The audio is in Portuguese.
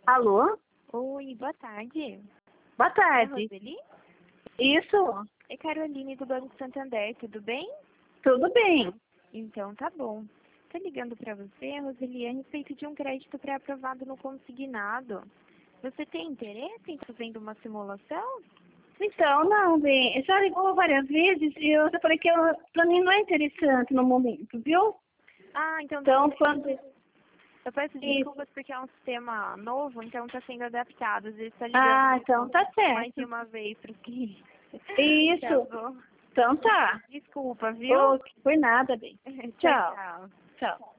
Alô? Oi, boa tarde. Boa É a tarde. Roseli? Isso, É Caroline do Banco Santander, tudo bem? tudo bem. Então tá bom. Tô ligando pra você, Roseli, a respeito de um crédito pré-aprovado no consignado. Você tem interesse em fazendo uma simulação? Então, não, bem, já ligou várias vezes e eu já falei que pra mim não é interessante no momento, viu? Ah, então Então, quando... eu peço Isso. desculpas porque é um sistema novo, então tá sendo adaptado. Às vezes tá Ah, ligando então tá mais de certo. uma vez pro cliente. Tá Isso. bom. Então tá. Desculpa, viu? Ô, foi nada, bem. Tchau, Tchau. tchau. Tchau.